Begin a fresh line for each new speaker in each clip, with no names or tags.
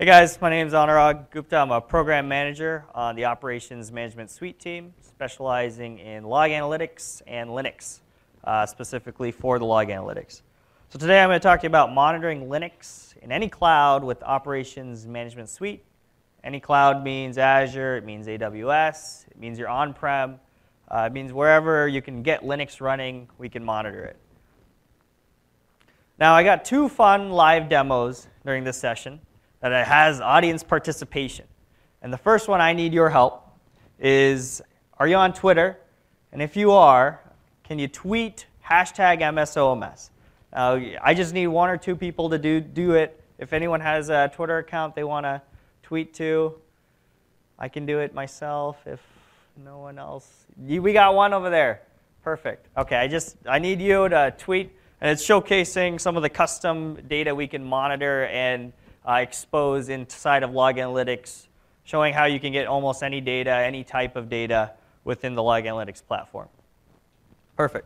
Hey guys, my name is Anurag Gupta. I'm a program manager on the Operations Management Suite team, specializing in log analytics and Linux, specifically for the log analytics. So today I'm going to talk to you about monitoring Linux in any cloud with Operations Management Suite. Any cloud means Azure, it means AWS, it means you're on-prem, it means wherever you can get Linux running, we can monitor it. Now I got two fun live demos during this session that it has audience participation. And the first one I need your help is, are you on Twitter? And if you are, can you tweet #MSOMS? I just need one or two people to do it. If anyone has a Twitter account they want to tweet to, I can do it myself if no one else. We got one over there. Perfect. Okay, I need you to tweet, and it's showcasing some of the custom data we can monitor and expose inside of log analytics, showing how you can get almost any data, any type of data within the log analytics platform. Perfect.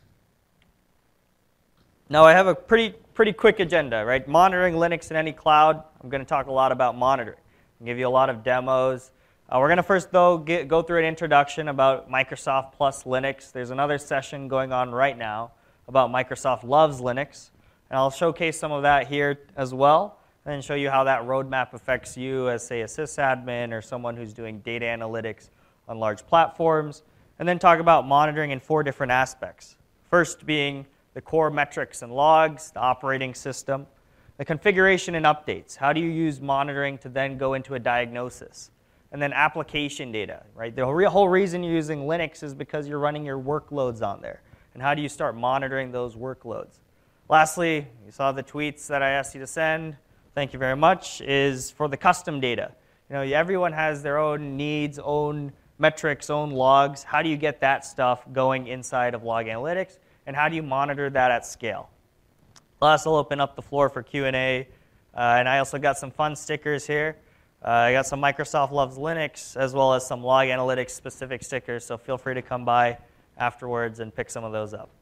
Now I have a pretty quick agenda, right? Monitoring Linux in any cloud. I'm going to talk a lot about monitoring. I'll give you a lot of demos. We're going to first, though, go through an introduction about Microsoft plus Linux. There's another session going on right now about Microsoft loves Linux. And I'll showcase some of that here as well, and then show you how that roadmap affects you as, say, a sysadmin or someone who's doing data analytics on large platforms. And then talk about monitoring in 4 different aspects. First being the core metrics and logs, the operating system, the configuration and updates. How do you use monitoring to then go into a diagnosis? And then application data, right? The whole reason you're using Linux is because you're running your workloads on there. And how do you start monitoring those workloads? Lastly, you saw the tweets that I asked you to send. Thank you very much, is for the custom data. You know, everyone has their own needs, own metrics, own logs. How do you get that stuff going inside of log analytics? And how do you monitor that at scale? Last, I'll open up the floor for Q&A. And I also got some fun stickers here. I got some Microsoft Loves Linux, as well as some log analytics specific stickers. So feel free to come by afterwards and pick some of those up.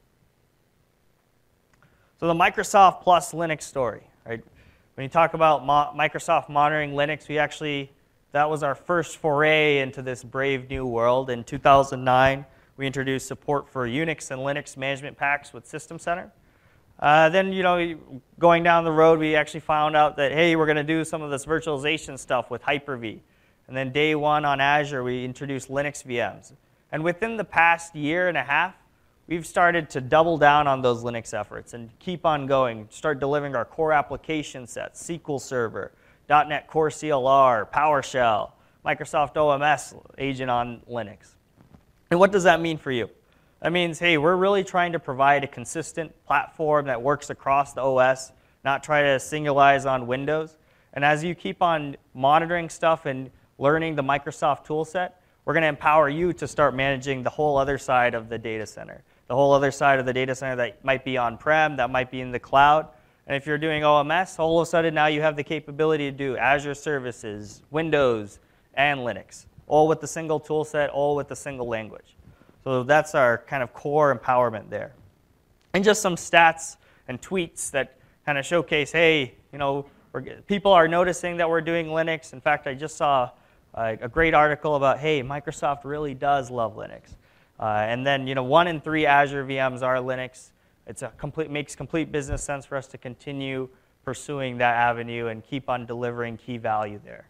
So the Microsoft plus Linux story, right? When you talk about Microsoft monitoring Linux, that was our first foray into this brave new world. In 2009, we introduced support for Unix and Linux management packs with System Center. Then, going down the road, we actually found out that, hey, we're going to do some of this virtualization stuff with Hyper-V. And then day one on Azure, we introduced Linux VMs. And within the past year and a half, we've started to double down on those Linux efforts and keep on going, start delivering our core application sets, SQL Server, .NET Core CLR, PowerShell, Microsoft OMS agent on Linux. And what does that mean for you? That means, hey, we're really trying to provide a consistent platform that works across the OS, not try to singularize on Windows. And as you keep on monitoring stuff and learning the Microsoft toolset, we're going to empower you to start managing the whole other side of the data center. The whole other side of the data center that might be on-prem, that might be in the cloud. And if you're doing OMS, all of a sudden now you have the capability to do Azure services, Windows, and Linux, all with the single tool set, all with the single language. So that's our kind of core empowerment there. And just some stats and tweets that kind of showcase, hey, people are noticing that we're doing Linux. In fact, I just saw a great article about, hey, Microsoft really does love Linux. And then, 1 in 3 Azure VMs are Linux. Makes complete business sense for us to continue pursuing that avenue and keep on delivering key value there.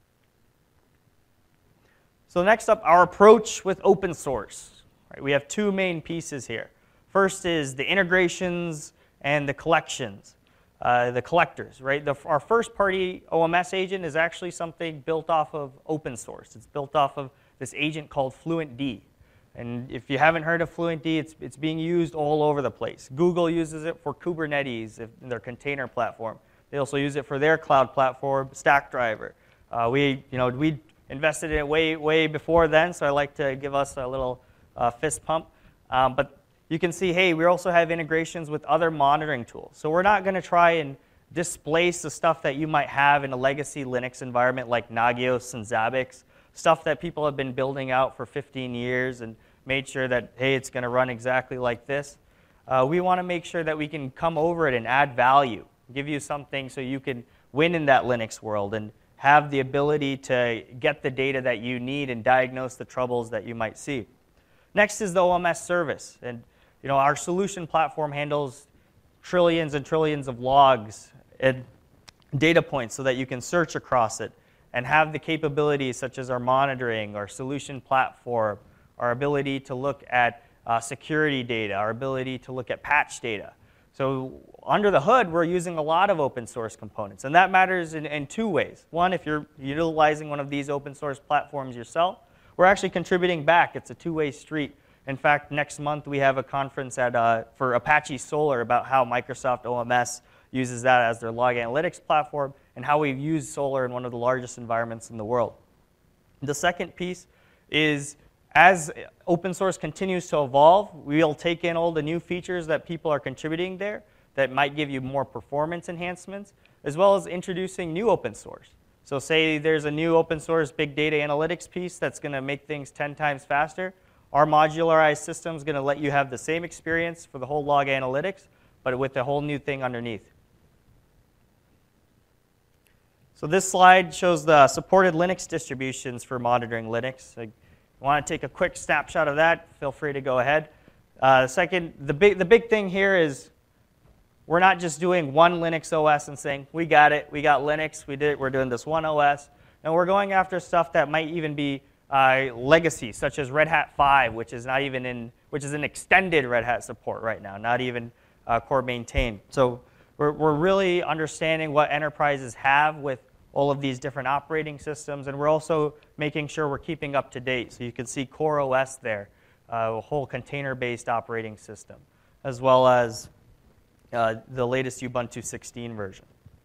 So next up, our approach with open source. Right, we have 2 main pieces here. First is the integrations and the collections, the collectors. Right, our first-party OMS agent is actually something built off of open source. It's built off of this agent called FluentD. And if you haven't heard of FluentD, it's being used all over the place. Google uses it for Kubernetes in their container platform. They also use it for their cloud platform, Stackdriver. We invested in it way before then, so I like to give us a little fist pump. But you can see, hey, we also have integrations with other monitoring tools. So we're not going to try and displace the stuff that you might have in a legacy Linux environment like Nagios and Zabbix, stuff that people have been building out for 15 years and made sure that, hey, it's going to run exactly like this. We want to make sure that we can come over it and add value, give you something so you can win in that Linux world and have the ability to get the data that you need and diagnose the troubles that you might see. Next is the OMS service. And our solution platform handles trillions and trillions of logs and data points so that you can search across it and have the capabilities such as our monitoring, our solution platform, our ability to look at security data, our ability to look at patch data. So under the hood, we're using a lot of open source components. And that matters in two ways. One, if you're utilizing one of these open source platforms yourself, we're actually contributing back. It's a two-way street. In fact, next month we have a conference for Apache Solr about how Microsoft OMS uses that as their log analytics platform and how we've used Solr in one of the largest environments in the world. The second piece is as open source continues to evolve, we'll take in all the new features that people are contributing there that might give you more performance enhancements, as well as introducing new open source. So say there's a new open source big data analytics piece that's going to make things 10 times faster. Our modularized system is going to let you have the same experience for the whole log analytics, but with a whole new thing underneath. So this slide shows the supported Linux distributions for monitoring Linux. If you want to take a quick snapshot of that, feel free to go ahead. The big thing here is we're not just doing one Linux OS and saying, we got it, we got Linux, we're doing this one OS. And we're going after stuff that might even be legacy, such as Red Hat 5, which is an extended Red Hat support right now, not even core maintained. So we're really understanding what enterprises have with all of these different operating systems, and we're also making sure we're keeping up to date. So you can see CoreOS there, a whole container-based operating system, as well as the latest Ubuntu 16 version.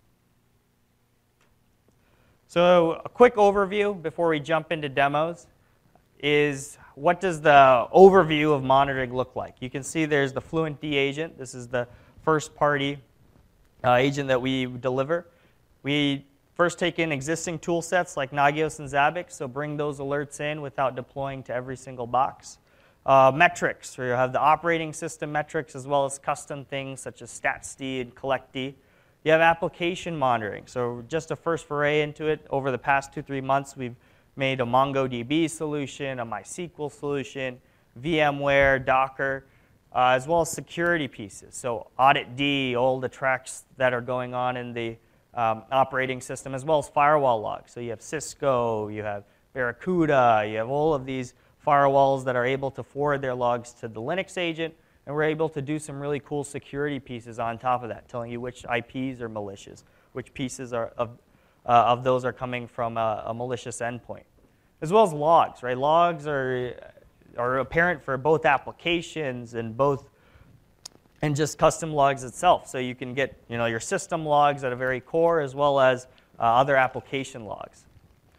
So a quick overview before we jump into demos is what does the overview of monitoring look like? You can see there's the FluentD agent. This is the first-party agent that we deliver. We first take in existing tool sets like Nagios and Zabbix, so bring those alerts in without deploying to every single box. Metrics, where you have the operating system metrics as well as custom things such as StatsD and CollectD. You have application monitoring. So just a first foray into it, over the past 2-3 months, we've made a MongoDB solution, a MySQL solution, VMware, Docker, as well as security pieces. So AuditD, all the tracks that are going on in the operating system, as well as firewall logs. So you have Cisco, you have Barracuda, you have all of these firewalls that are able to forward their logs to the Linux agent, and we're able to do some really cool security pieces on top of that, telling you which IPs are malicious, which pieces of those are coming from a malicious endpoint. As well as logs, right? Logs are apparent for both applications and just custom logs itself. So you can get your system logs at a very core as well as other application logs.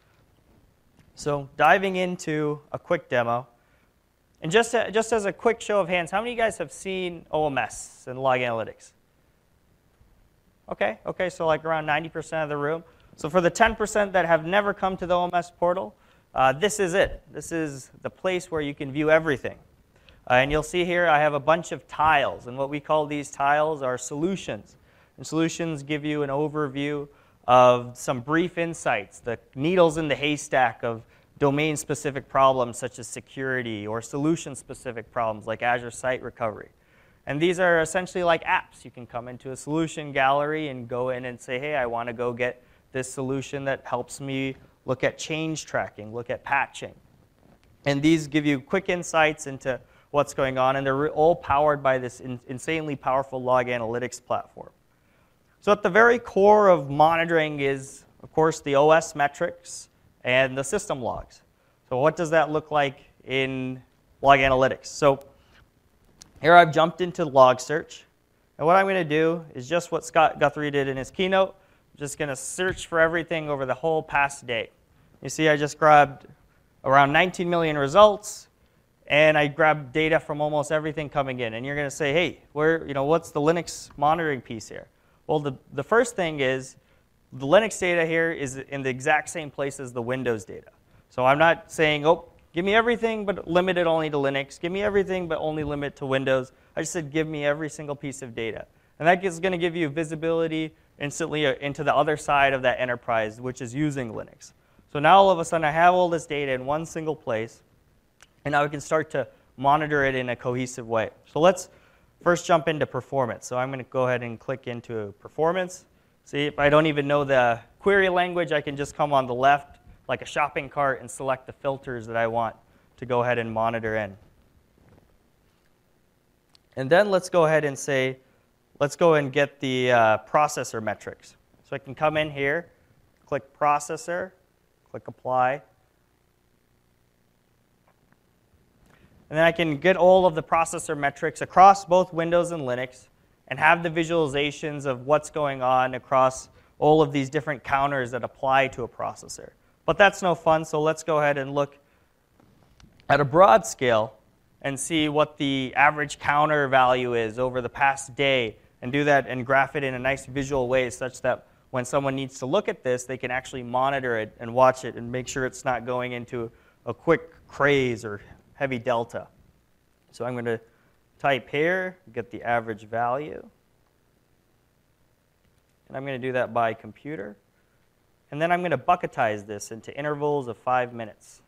So diving into a quick demo, and just as a quick show of hands, how many of you guys have seen OMS and log analytics? Okay, so like around 90% of the room. So for the 10% that have never come to the OMS portal, this is it. This is the place where you can view everything. And you'll see here I have a bunch of tiles, and what we call these tiles are solutions. And solutions give you an overview of some brief insights, the needles in the haystack of domain-specific problems such as security or solution-specific problems like Azure Site Recovery. And these are essentially like apps. You can come into a solution gallery and go in and say, hey, I want to go get this solution that helps me look at change tracking, look at patching. And these give you quick insights into what's going on, and they're all powered by this insanely powerful log analytics platform. So at the very core of monitoring is, of course, the OS metrics and the system logs. So what does that look like in log analytics? So here I've jumped into log search, and what I'm going to do is just what Scott Guthrie did in his keynote. I'm just going to search for everything over the whole past day. You see I just grabbed around 19 million results, and I grabbed data from almost everything coming in. And you're going to say, hey, what's the Linux monitoring piece here? Well, the first thing is the Linux data here is in the exact same place as the Windows data. So I'm not saying, oh, give me everything, but limit it only to Linux. Give me everything, but only limit to Windows. I just said, give me every single piece of data. And that is going to give you visibility instantly into the other side of that enterprise, which is using Linux. So now all of a sudden I have all this data in one single place, and now we can start to monitor it in a cohesive way. So let's first jump into performance. So I'm going to go ahead and click into performance. See, if I don't even know the query language, I can just come on the left like a shopping cart and select the filters that I want to go ahead and monitor in. And then let's go ahead and say, let's go and get the processor metrics. So I can come in here, click processor, click apply. And then I can get all of the processor metrics across both Windows and Linux and have the visualizations of what's going on across all of these different counters that apply to a processor. But that's no fun, so let's go ahead and look at a broad scale and see what the average counter value is over the past day and do that and graph it in a nice visual way such that when someone needs to look at this, they can actually monitor it and watch it and make sure it's not going into a quick craze or heavy delta. So I'm going to type here, get the average value. And I'm going to do that by computer. And then I'm going to bucketize this into intervals of 5 minutes.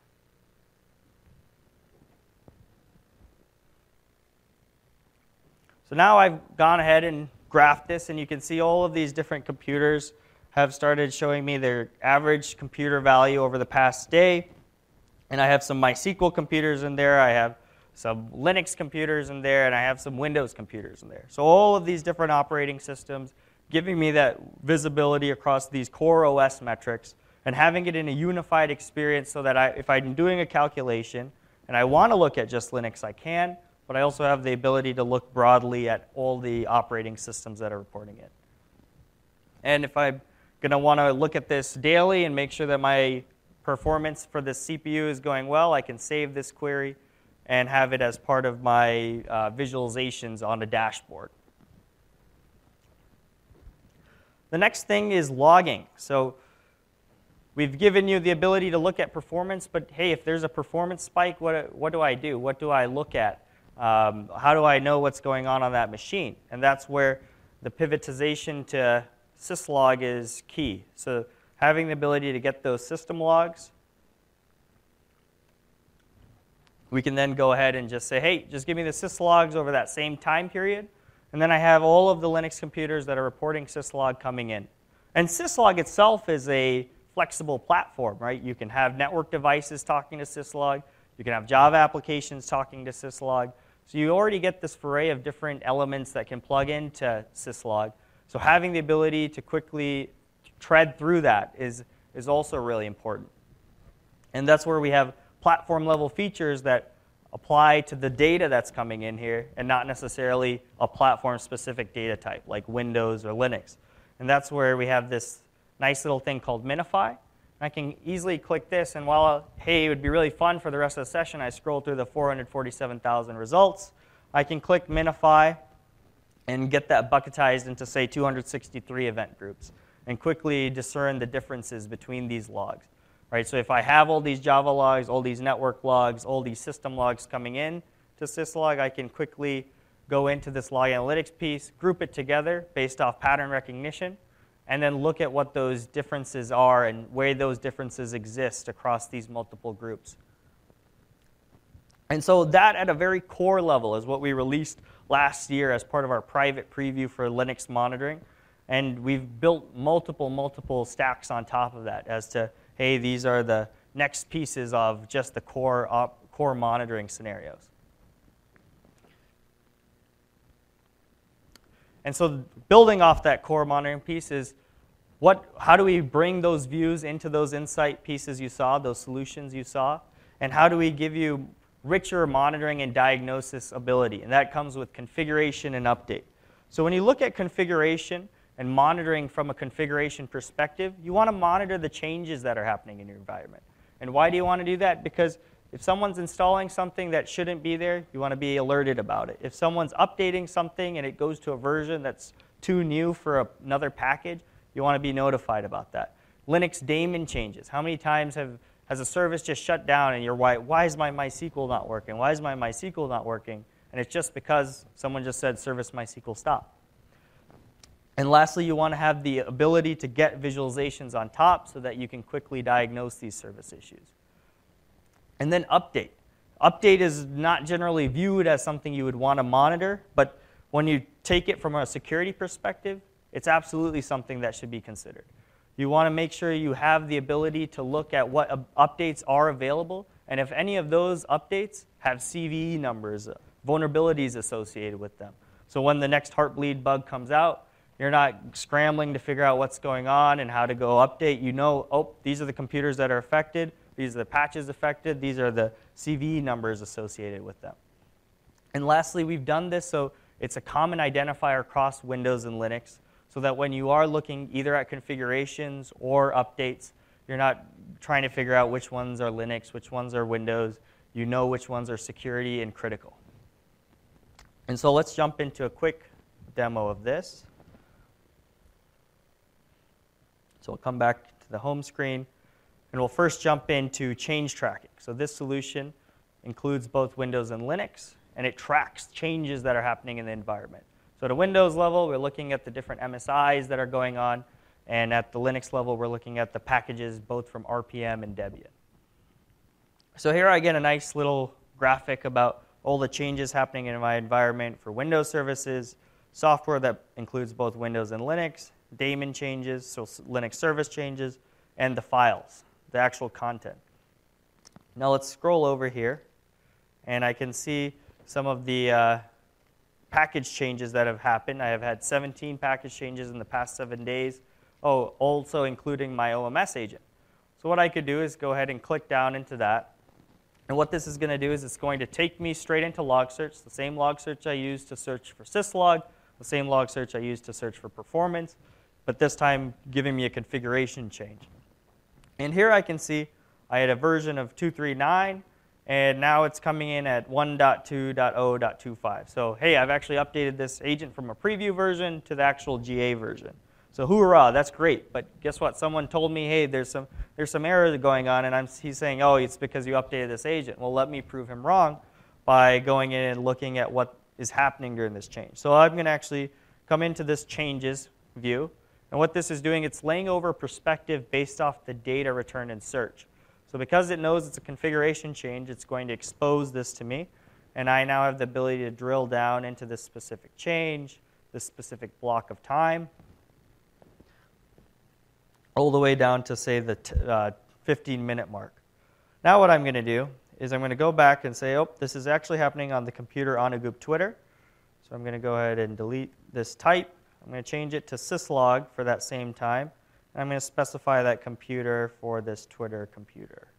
So now I've gone ahead and graphed this, and you can see all of these different computers have started showing me their average computer value over the past day. And I have some MySQL computers in there, I have some Linux computers in there, and I have some Windows computers in there. So all of these different operating systems giving me that visibility across these core OS metrics and having it in a unified experience so that if I'm doing a calculation and I want to look at just Linux, I can, but I also have the ability to look broadly at all the operating systems that are reporting it. And if I'm going to want to look at this daily and make sure that my performance for this CPU is going well, I can save this query and have it as part of my visualizations on a dashboard. The next thing is logging. So we've given you the ability to look at performance, but hey, if there's a performance spike, what do I do? What do I look at? How do I know what's going on that machine? And that's where the pivotization to syslog is key. So having the ability to get those system logs, we can then go ahead and just say, hey, just give me the syslogs over that same time period. And then I have all of the Linux computers that are reporting syslog coming in. And syslog itself is a flexible platform, right? You can have network devices talking to syslog. You can have Java applications talking to syslog. So you already get this array of different elements that can plug into syslog. So having the ability to quickly tread through that is also really important. And that's where we have platform level features that apply to the data that's coming in here and not necessarily a platform specific data type like Windows or Linux. And that's where we have this nice little thing called Minify. I can easily click this, and while, hey, it would be really fun for the rest of the session, I scroll through the 447,000 results, I can click Minify and get that bucketized into, say, 263 event groups and quickly discern the differences between these logs. Right, so if I have all these Java logs, all these network logs, all these system logs coming in to syslog, I can quickly go into this log analytics piece, group it together based off pattern recognition, and then look at what those differences are and where those differences exist across these multiple groups. And so that at a very core level is what we released last year as part of our private preview for Linux monitoring. And we've built multiple stacks on top of that as to, hey, these are the next pieces of just the core monitoring scenarios. And so building off that core monitoring piece is how do we bring those views into those insight pieces you saw, those solutions you saw, and how do we give you richer monitoring and diagnosis ability? And that comes with configuration and update. So when you look at configuration and monitoring from a configuration perspective, you want to monitor the changes that are happening in your environment. And why do you want to do that? Because if someone's installing something that shouldn't be there, you want to be alerted about it. If someone's updating something and it goes to a version that's too new for another package, you want to be notified about that. Linux daemon changes. How many times has a service just shut down and you're, why is my MySQL not working? Why is my MySQL not working? And it's just because someone just said service MySQL stop. And lastly, you want to have the ability to get visualizations on top so that you can quickly diagnose these service issues. And then update. Update is not generally viewed as something you would want to monitor, but when you take it from a security perspective, it's absolutely something that should be considered. You want to make sure you have the ability to look at what updates are available, and if any of those updates have CVE numbers, vulnerabilities associated with them. So when the next Heartbleed bug comes out, you're not scrambling to figure out what's going on and how to go update. You know, oh, these are the computers that are affected. These are the patches affected. These are the CVE numbers associated with them. And lastly, we've done this so it's a common identifier across Windows and Linux so that when you are looking either at configurations or updates, you're not trying to figure out which ones are Linux, which ones are Windows. You know which ones are security and critical. And so let's jump into a quick demo of this. So we'll come back to the home screen, and we'll first jump into change tracking. So this solution includes both Windows and Linux, and it tracks changes that are happening in the environment. So at a Windows level, we're looking at the different MSIs that are going on, and at the Linux level, we're looking at the packages both from RPM and Debian. So here I get a nice little graphic about all the changes happening in my environment for Windows services, software that includes both Windows and Linux, daemon changes, so Linux service changes, and the files, the actual content. Now let's scroll over here, and I can see some of the package changes that have happened. I have had 17 package changes in the past 7 days, also including my OMS agent. So what I could do is go ahead and click down into that. And what this is going to do is it's going to take me straight into log search, the same log search I used to search for syslog, the same log search I used to search for performance, but this time giving me a configuration change. And here I can see I had a version of 239, and now it's coming in at 1.2.0.25. So hey, I've actually updated this agent from a preview version to the actual GA version. So hoorah, that's great. But guess what? Someone told me, hey, there's some error going on, and he's saying, oh, it's because you updated this agent. Well, let me prove him wrong by going in and looking at what is happening during this change. So I'm going to actually come into this changes view. And what this is doing, it's laying over perspective based off the data returned in search. So because it knows it's a configuration change, it's going to expose this to me. And I now have the ability to drill down into this specific change, this specific block of time, all the way down to, say, the 15-minute mark. Now what I'm going to do is I'm going to go back and say, oh, this is actually happening on the computer on a Goop Twitter. So I'm going to go ahead and delete this type. I'm going to change it to syslog for that same time. And I'm going to specify that computer for this Twitter computer.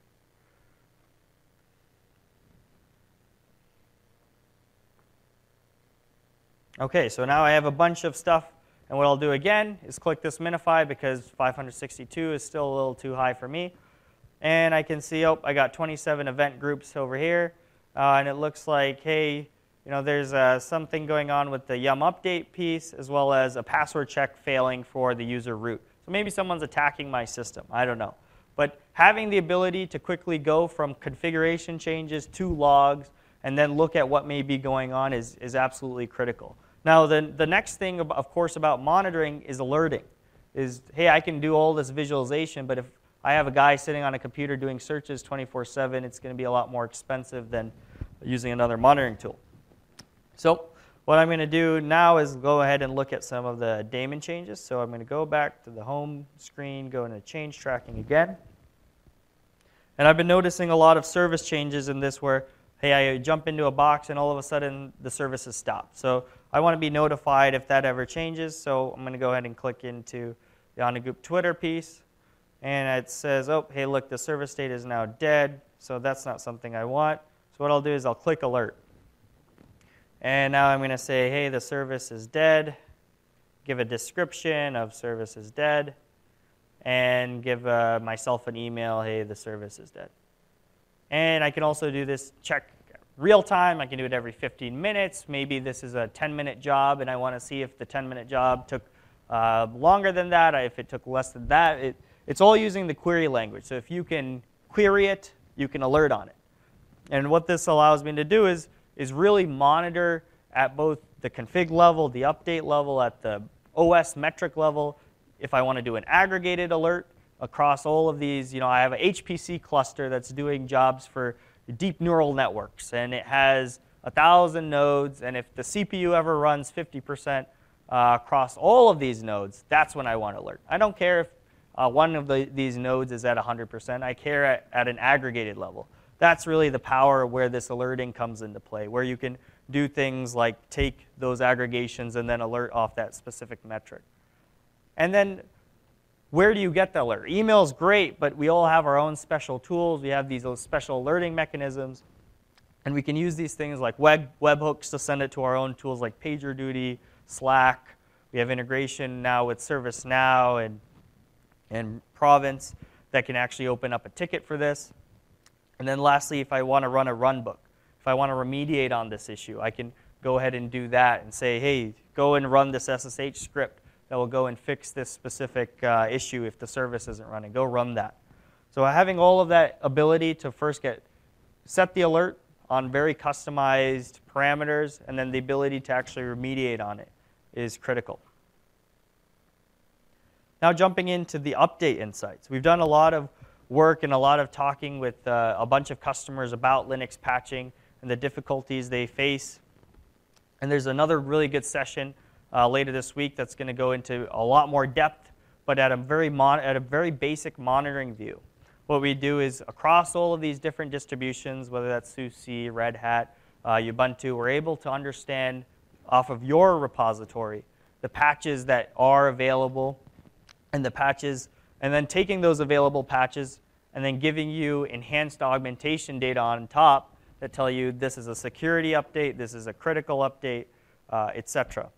Okay, so now I have a bunch of stuff. And what I'll do again is click this minify because 562 is still a little too high for me. And I can see, oh, I got 27 event groups over here. And it looks like, hey, you know, there's something going on with the yum update piece as well as a password check failing for the user root. So maybe someone's attacking my system. I don't know. But having the ability to quickly go from configuration changes to logs and then look at what may be going on is absolutely critical. Now, the next thing, of course, about monitoring is alerting. Hey, I can do all this visualization, but if I have a guy sitting on a computer doing searches 24/7, it's going to be a lot more expensive than using another monitoring tool. So what I'm going to do now is go ahead and look at some of the daemon changes. So I'm going to go back to the home screen, go into change tracking again. And I've been noticing a lot of service changes in this where, hey, I jump into a box and all of a sudden the service is stopped. So I want to be notified if that ever changes. So I'm going to go ahead and click into the On a Goop Twitter piece. And it says, oh, hey, look, the service state is now dead. So that's not something I want. So what I'll do is I'll click alert. And now I'm going to say, hey, the service is dead. Give a description of service is dead. And give myself an email, hey, the service is dead. And I can also do this check real time. I can do it every 15 minutes. Maybe this is a 10-minute job, and I want to see if the 10-minute job took longer than that, or if it took less than that. It's all using the query language. So if you can query it, you can alert on it. And what this allows me to do is really monitor at both the config level, the update level, at the OS metric level, if I want to do an aggregated alert across all of these, I have a HPC cluster that's doing jobs for deep neural networks, and it has 1,000 nodes, and if the CPU ever runs 50% across all of these nodes, that's when I want to alert. I don't care if one of these nodes is at 100%. I care at an aggregated level. That's really the power where this alerting comes into play, where you can do things like take those aggregations and then alert off that specific metric. And then where do you get the alert? Email is great, but we all have our own special tools. We have these special alerting mechanisms. And we can use these things like webhooks to send it to our own tools like PagerDuty, Slack. We have integration now with ServiceNow and Province that can actually open up a ticket for this. And then lastly, if I want to run a runbook, if I want to remediate on this issue, I can go ahead and do that and say, hey, go and run this SSH script that will go and fix this specific issue if the service isn't running. Go run that. So having all of that ability to first set the alert on very customized parameters, and then the ability to actually remediate on it is critical. Now jumping into the update insights. We've done a lot of work and a lot of talking with a bunch of customers about Linux patching and the difficulties they face. And there's another really good session later this week that's going to go into a lot more depth, but at a very basic monitoring view. What we do is across all of these different distributions, whether that's SUSE, Red Hat, Ubuntu, we're able to understand off of your repository the patches that are available and the patches, and then taking those available patches and then giving you enhanced augmentation data on top that tell you this is a security update, this is a critical update, etc.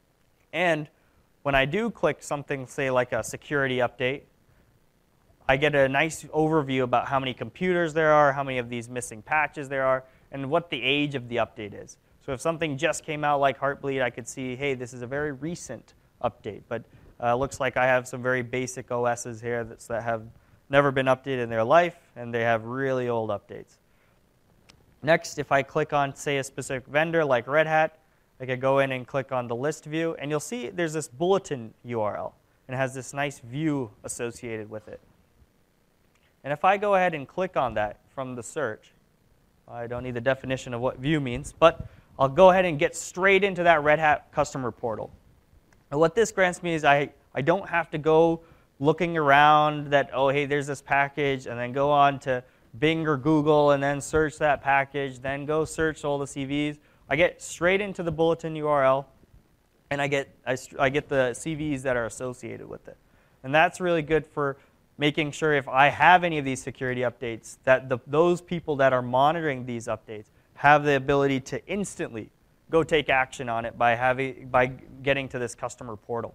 And when I do click something, say like a security update, I get a nice overview about how many computers there are, how many of these missing patches there are, and what the age of the update is. So if something just came out like Heartbleed, I could see, hey, this is a very recent update. But it looks like I have some very basic OSs here that have never been updated in their life, and they have really old updates. Next, if I click on, say, a specific vendor like Red Hat, I could go in and click on the list view, and you'll see there's this bulletin URL, and it has this nice view associated with it. And if I go ahead and click on that from the search, I don't need the definition of what view means, but I'll go ahead and get straight into that Red Hat customer portal. And what this grants me is I don't have to go looking around that, oh, hey, there's this package, and then go on to Bing or Google and then search that package, then go search all the CVs. I get straight into the bulletin URL, and I get the CVs that are associated with it. And that's really good for making sure if I have any of these security updates, that those people that are monitoring these updates have the ability to instantly go take action on it by getting to this customer portal.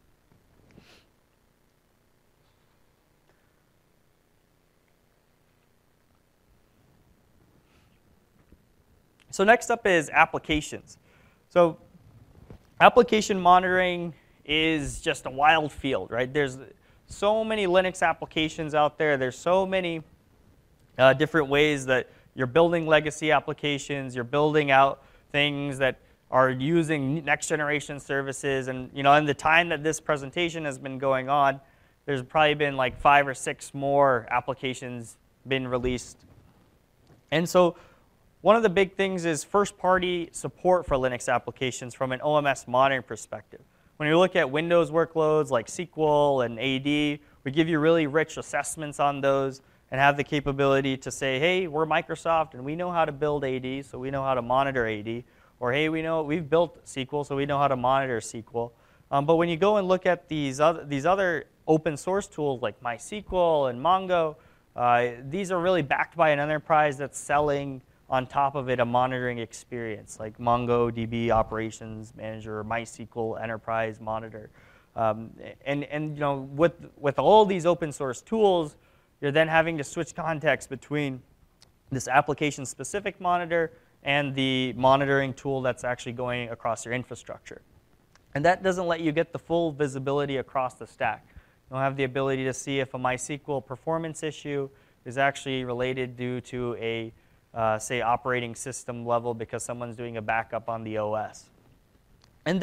So next up is applications. So application monitoring is just a wild field, right? There's so many Linux applications out there. There's so many different ways that you're building legacy applications. You're building out things that are using next generation services. And in the time that this presentation has been going on, there's probably been like 5 or 6 more applications been released. And so one of the big things is first-party support for Linux applications from an OMS monitoring perspective. When you look at Windows workloads like SQL and AD, we give you really rich assessments on those and have the capability to say, hey, we're Microsoft and we know how to build AD, so we know how to monitor AD. Or, hey, we've built SQL, so we know how to monitor SQL. But when you go and look at these other open source tools like MySQL and Mongo, these are really backed by an enterprise that's selling on top of it a monitoring experience like MongoDB Operations Manager or MySQL Enterprise Monitor. With all these open source tools, you're then having to switch context between this application-specific monitor and the monitoring tool that's actually going across your infrastructure. And that doesn't let you get the full visibility across the stack. You don't have the ability to see if a MySQL performance issue is actually related due to a say, operating system level because someone's doing a backup on the OS. And then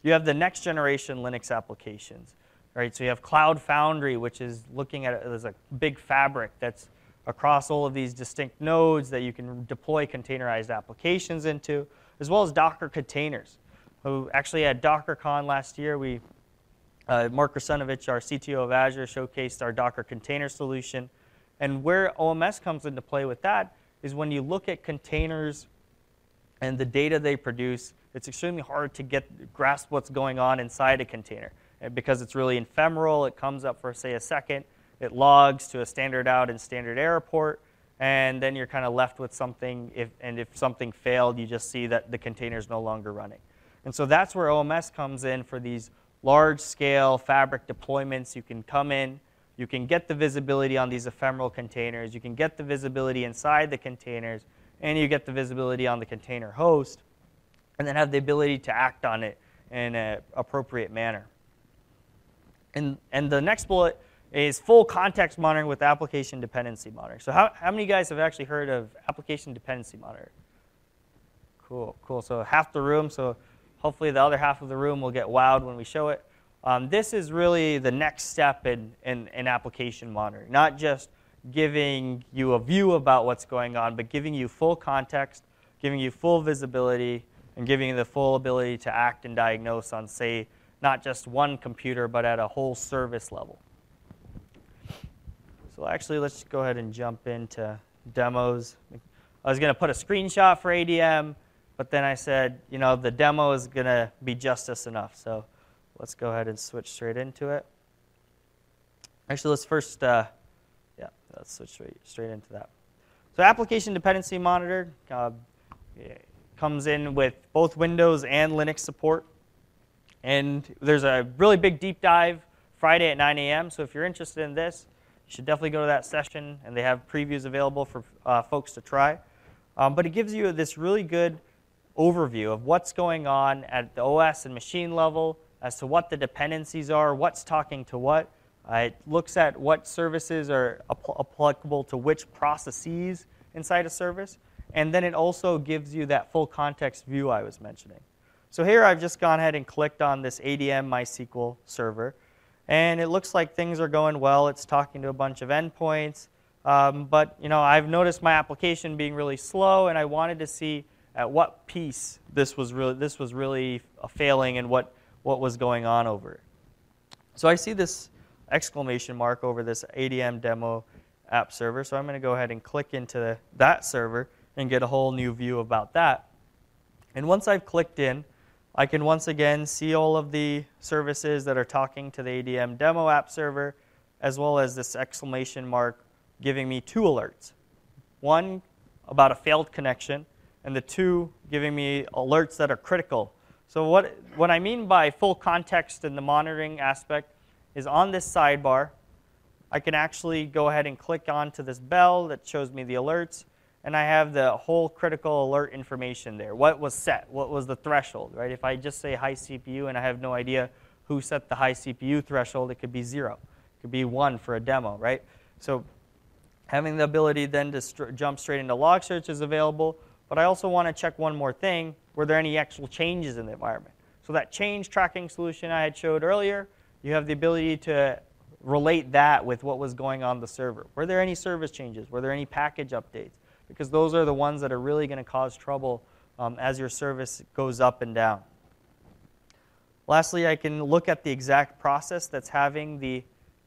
You have the next generation Linux applications, right? So you have Cloud Foundry, which is looking at it as a big fabric that's across all of these distinct nodes that you can deploy containerized applications into, as well as Docker containers. Who actually at DockerCon last year, Mark Russinovich, our CTO of Azure, showcased our Docker container solution. And where OMS comes into play with that is when you look at containers and the data they produce, it's extremely hard to grasp what's going on inside a container. And because it's really ephemeral, it comes up for, say, a second, it logs to a standard out and standard error port, and then you're kind of left with something, if something failed, you just see that the container is no longer running. And so that's where OMS comes in for these large-scale fabric deployments. You can come in, you can get the visibility on these ephemeral containers, you can get the visibility inside the containers, and you get the visibility on the container host, and then have the ability to act on it in an appropriate manner. And the next bullet is full context monitoring with application dependency monitoring. So how many guys have actually heard of application dependency monitoring? Cool. So half the room, so hopefully the other half of the room will get wowed when we show it. This is really the next step in application monitoring, not just giving you a view about what's going on, but giving you full context, giving you full visibility, and giving you the full ability to act and diagnose on, say, not just one computer, but at a whole service level. So actually, let's go ahead and jump into demos. I was going to put a screenshot for ADM, but then I said, the demo is going to be justice enough. So let's go ahead and switch straight into it. Actually, let's first, let's switch straight into that. So application dependency monitor comes in with both Windows and Linux support. And there's a really big deep dive Friday at 9 a.m. So if you're interested in this, you should definitely go to that session. And they have previews available for folks to try. But it gives you this really good overview of what's going on at the OS and machine level as to what the dependencies are, what's talking to what. It looks at what services are applicable to which processes inside a service. And then it also gives you that full context view I was mentioning. So here I've just gone ahead and clicked on this ADM MySQL server. And it looks like things are going well. It's talking to a bunch of endpoints. But I've noticed my application being really slow, and I wanted to see at what piece this was really failing and what was going on over it. So I see this exclamation mark over this ADM demo app server. So I'm going to go ahead and click into that server and get a whole new view about that. And once I've clicked in, I can once again see all of the services that are talking to the ADM demo app server, as well as this exclamation mark giving me two alerts. One about a failed connection, and the two giving me alerts that are critical. So what I mean by full context in the monitoring aspect is on this sidebar, I can actually go ahead and click onto this bell that shows me the alerts, and I have the whole critical alert information there. What was set? What was the threshold, right? If I just say high CPU and I have no idea who set the high CPU threshold, it could be 0. It could be 1 for a demo, right? So having the ability then to jump straight into log search is available, but I also want to check one more thing. Were there any actual changes in the environment? So that change tracking solution I had showed earlier, you have the ability to relate that with what was going on the server. Were there any service changes? Were there any package updates? Because those are the ones that are really going to cause trouble as your service goes up and down. Lastly, I can look at the exact process that's having the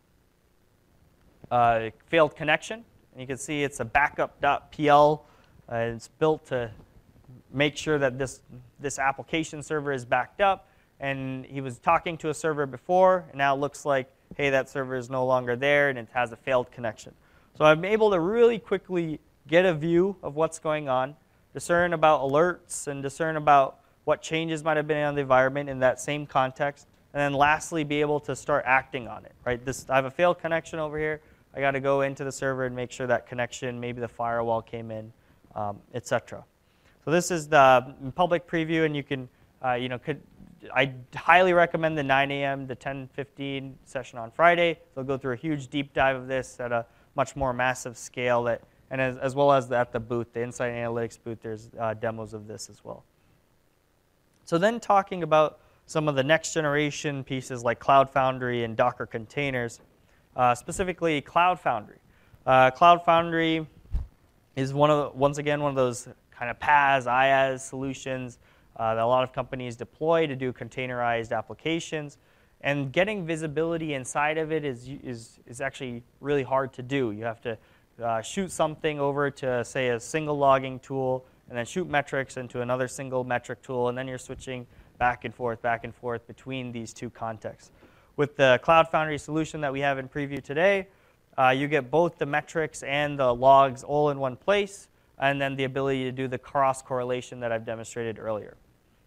failed connection. And you can see it's a backup.pl. It's built to make sure that this application server is backed up. And he was talking to a server before, and now it looks like, hey, that server is no longer there, and it has a failed connection. So I'm able to really quickly get a view of what's going on, discern about alerts, and discern about what changes might have been on the environment in that same context, and then lastly, be able to start acting on it. Right? I have a failed connection over here. I got to go into the server and make sure that connection, maybe the firewall came in, etc. So this is the public preview, and you can, I highly recommend the 9 a.m. to 10:15 session on Friday. They'll go through a huge deep dive of this at a much more massive scale, and as well as at the booth, the Insight Analytics booth, there's demos of this as well. So then talking about some of the next generation pieces like Cloud Foundry and Docker containers, specifically Cloud Foundry. Cloud Foundry is once again one of those kind of PaaS, IaaS solutions that a lot of companies deploy to do containerized applications. And getting visibility inside of it is actually really hard to do. You have to shoot something over to, say, a single logging tool, and then shoot metrics into another single metric tool, and then you're switching back and forth between these two contexts. With the Cloud Foundry solution that we have in preview today, you get both the metrics and the logs all in one place, and then the ability to do the cross-correlation that I've demonstrated earlier.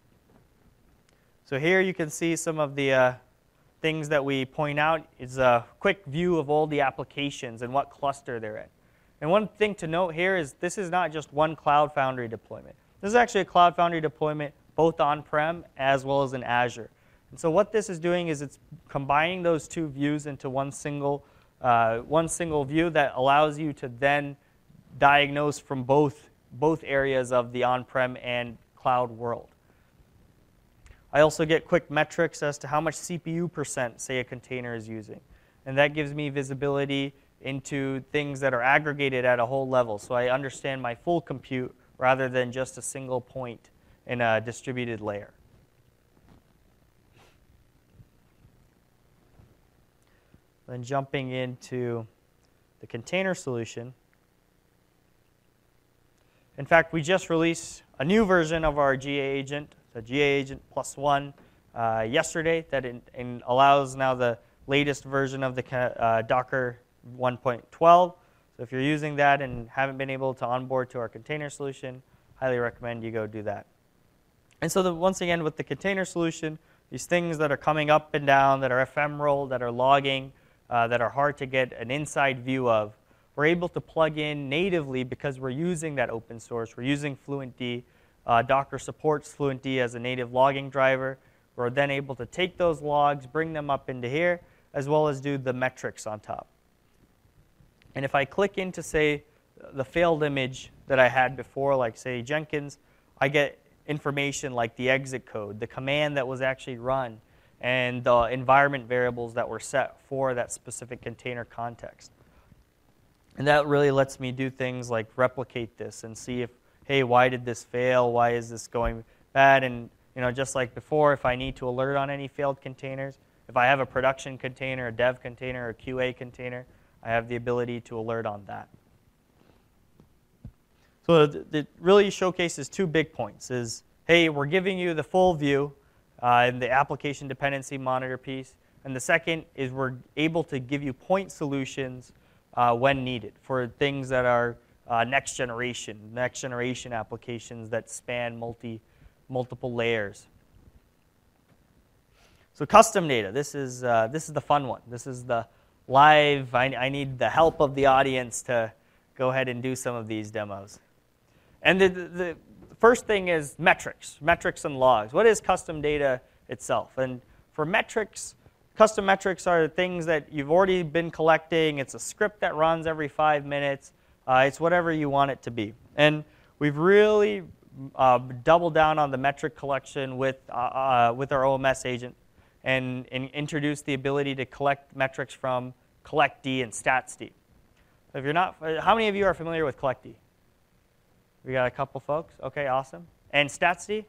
So here you can see some of the things that we point out. Is a quick view of all the applications and what cluster they're in. And one thing to note here is this is not just one Cloud Foundry deployment. This is actually a Cloud Foundry deployment both on-prem as well as in Azure. And so what this is doing is it's combining those two views into one single view that allows you to then diagnose from both areas of the on-prem and cloud world. I also get quick metrics as to how much CPU percent, say, a container is using. And that gives me visibility into things that are aggregated at a whole level, so I understand my full compute rather than just a single point in a distributed layer. Then jumping into the container solution. In fact, we just released a new version of our GA agent, the GA agent +1, yesterday that allows now the latest version of the Docker 1.12. So if you're using that and haven't been able to onboard to our container solution, highly recommend you go do that. And so once again, with the container solution, these things that are coming up and down, that are ephemeral, that are logging, that are hard to get an inside view of, we're able to plug in natively because we're using that open source. We're using FluentD. Docker supports FluentD as a native logging driver. We're then able to take those logs, bring them up into here, as well as do the metrics on top. And if I click into, say, the failed image that I had before, like, say, Jenkins, I get information like the exit code, the command that was actually run, and the environment variables that were set for that specific container context. And that really lets me do things like replicate this and see if, hey, why did this fail? Why is this going bad? And just like before, if I need to alert on any failed containers, if I have a production container, a dev container, or a QA container, I have the ability to alert on that. So it really showcases two big points. Is, hey, we're giving you the full view in the application dependency monitor piece. And the second is we're able to give you point solutions when needed for things that are next generation applications that span multiple layers. So custom data, this is the fun one. This is the live, I need the help of the audience to go ahead and do some of these demos. And the first thing is metrics and logs. What is custom data itself? And for metrics, custom metrics are things that you've already been collecting. It's a script that runs every 5 minutes. It's whatever you want it to be. And we've really doubled down on the metric collection with our OMS agent and introduced the ability to collect metrics from CollectD and StatsD. If you're not, how many of you are familiar with CollectD? We got a couple folks. Okay, awesome. And StatsD?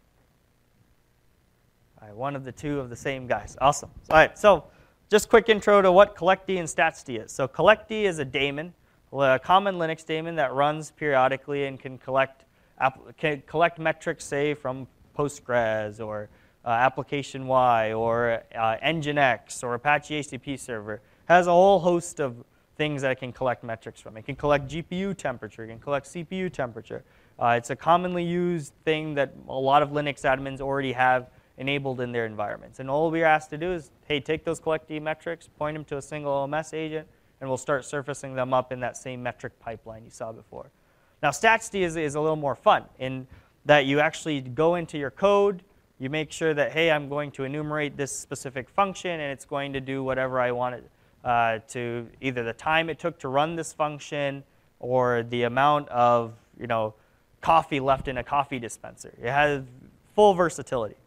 All right, one of the two of the same guys. Awesome. All right, so just quick intro to what CollectD and StatsD is. So CollectD is a daemon, a common Linux daemon that runs periodically and can collect metrics, say, from Postgres or Application Y or Nginx or Apache HTTP server. Has a whole host of things that it can collect metrics from. It can collect GPU temperature. It can collect CPU temperature. It's a commonly used thing that a lot of Linux admins already have enabled in their environments. And all we're asked to do is, hey, take those CollectD metrics, point them to a single OMS agent, and we'll start surfacing them up in that same metric pipeline you saw before. Now, StatsD is a little more fun in that you actually go into your code, you make sure that, hey, I'm going to enumerate this specific function, and it's going to do whatever I want it to, either the time it took to run this function or the amount of coffee left in a coffee dispenser. It has full versatility.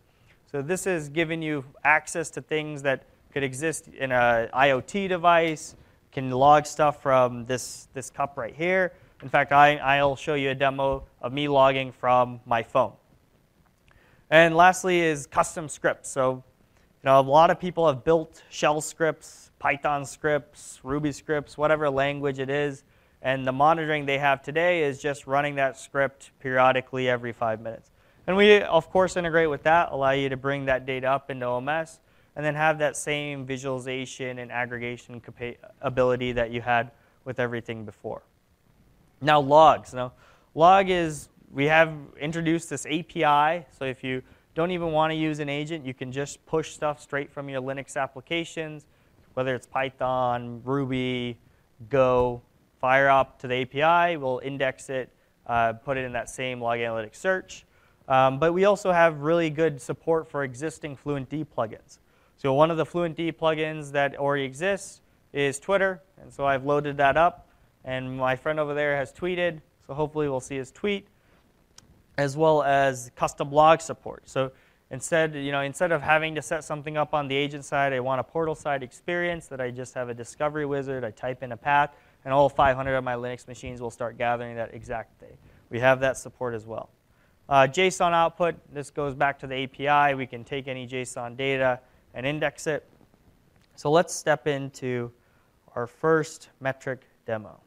So this is giving you access to things that could exist in an IoT device, can log stuff from this cup right here. In fact, I'll show you a demo of me logging from my phone. And lastly is custom scripts. So a lot of people have built shell scripts, Python scripts, Ruby scripts, whatever language it is. And the monitoring they have today is just running that script periodically every 5 minutes. And we, of course, integrate with that, allow you to bring that data up into OMS, and then have that same visualization and aggregation ability that you had with everything before. Now logs. Now, log is, we have introduced this API, so if you don't even want to use an agent, you can just push stuff straight from your Linux applications, whether it's Python, Ruby, Go, fire up to the API, we'll index it, put it in that same log analytics search. But we also have really good support for existing FluentD plugins. So one of the FluentD plugins that already exists is Twitter, and so I've loaded that up, and my friend over there has tweeted, so hopefully we'll see his tweet, as well as custom log support. So instead of having to set something up on the agent side, I want a portal side experience that I just have a discovery wizard, I type in a path, and all 500 of my Linux machines will start gathering that exact thing. We have that support as well. JSON output, this goes back to the API. We can take any JSON data and index it. So let's step into our first metric demo.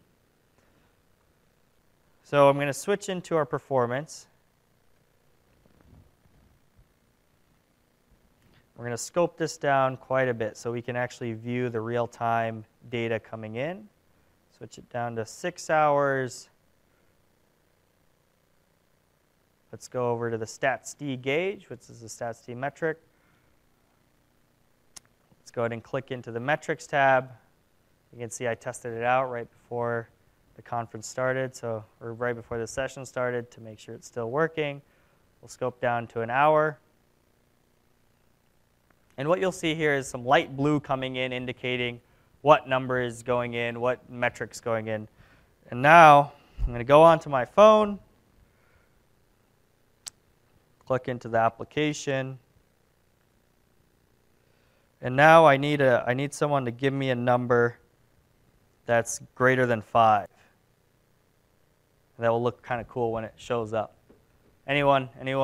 So I'm going to switch into our performance. We're going to scope this down quite a bit so we can actually view the real-time data coming in. Switch it down to 6 hours. Let's go over to the StatsD gauge, which is the StatsD metric. Let's go ahead and click into the metrics tab. You can see I tested it out right before the conference started, or right before the session started to make sure it's still working. We'll scope down to an hour. And what you'll see here is some light blue coming in indicating what number is going in, what metrics going in. And now I'm going to go onto my phone. Click into the application, and now I need someone to give me a number that's greater than 5. That will look kind of cool when it shows up. Anyone?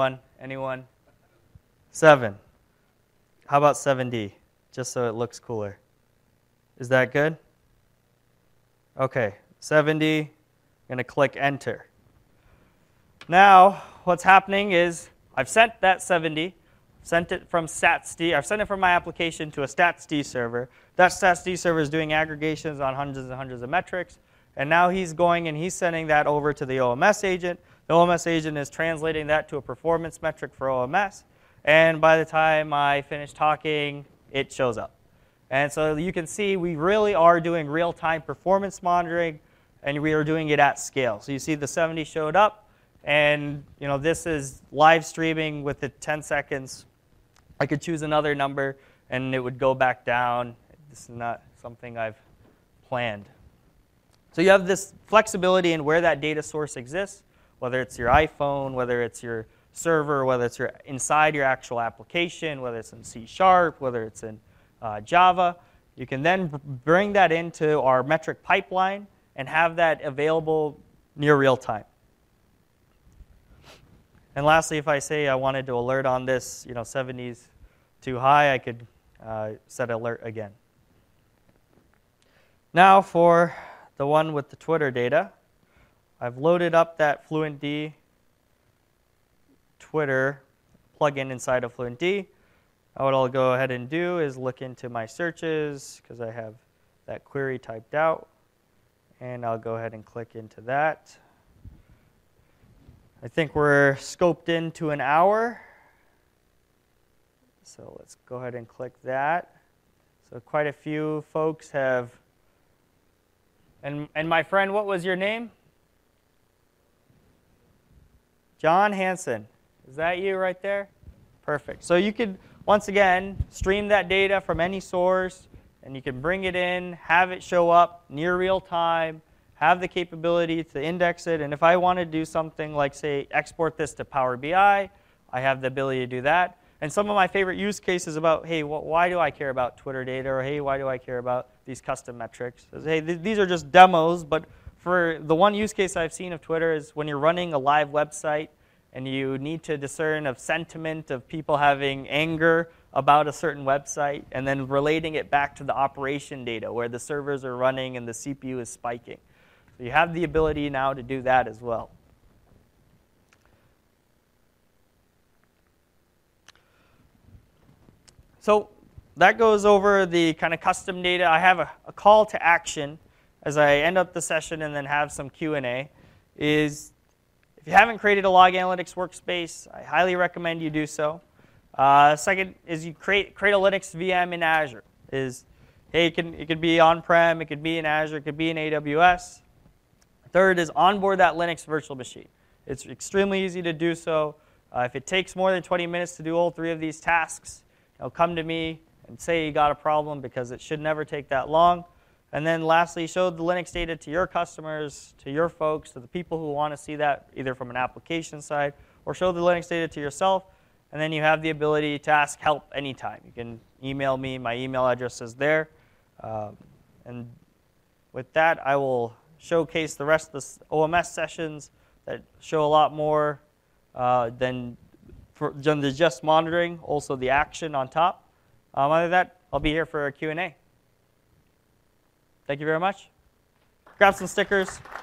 7. How about 7D? Just so it looks cooler. Is that good? Okay, 7D. I'm going to click enter. Now, what's happening is I've sent that 70, sent it from StatsD. I've sent it from my application to a StatsD server. That StatsD server is doing aggregations on hundreds and hundreds of metrics. And now he's going and he's sending that over to the OMS agent. The OMS agent is translating that to a performance metric for OMS. And by the time I finish talking, it shows up. And so you can see we really are doing real-time performance monitoring, and we are doing it at scale. So you see the 70 showed up. And this is live streaming with the 10 seconds. I could choose another number, and it would go back down. This is not something I've planned. So you have this flexibility in where that data source exists, whether it's your iPhone, whether it's your server, whether it's inside your actual application, whether it's in C#, whether it's in Java. You can then bring that into our metric pipeline and have that available near real time. And lastly, if I say I wanted to alert on this, 70's too high, I could set alert again. Now for the one with the Twitter data, I've loaded up that FluentD Twitter plugin inside of FluentD. What I'll go ahead and do is look into my searches because I have that query typed out. And I'll go ahead and click into that. I think we're scoped into an hour. So let's go ahead and click that. So quite a few folks have. And my friend, what was your name? John Hansen. Is that you right there? Perfect. So you could, once again, stream that data from any source, and you can bring it in, have it show up near real time, have the capability to index it. And if I want to do something like, say, export this to Power BI, I have the ability to do that. And some of my favorite use cases about, hey, why do I care about Twitter data? Or hey, why do I care about these custom metrics? Hey, these are just demos, but for the one use case I've seen of Twitter is when you're running a live website and you need to discern of sentiment of people having anger about a certain website and then relating it back to the operation data where the servers are running and the CPU is spiking. So you have the ability now to do that as well. So that goes over the kind of custom data. I have a call to action as I end up the session and then have some Q&A. Is if you haven't created a log analytics workspace, I highly recommend you do so. Second is you create a Linux VM in Azure. Hey, it could be on-prem, it could be in Azure, it could be in AWS. Third is onboard that Linux virtual machine. It's extremely easy to do so. If it takes more than 20 minutes to do all 3 of these tasks, come to me and say you got a problem because it should never take that long. And then lastly, show the Linux data to your customers, to your folks, to the people who want to see that either from an application side or show the Linux data to yourself. And then you have the ability to ask help anytime. You can email me. My email address is there. And with that, I will showcase the rest of the OMS sessions that show a lot more than just monitoring, also the action on top. Other than that, I'll be here for a Q&A. Thank you very much. Grab some stickers.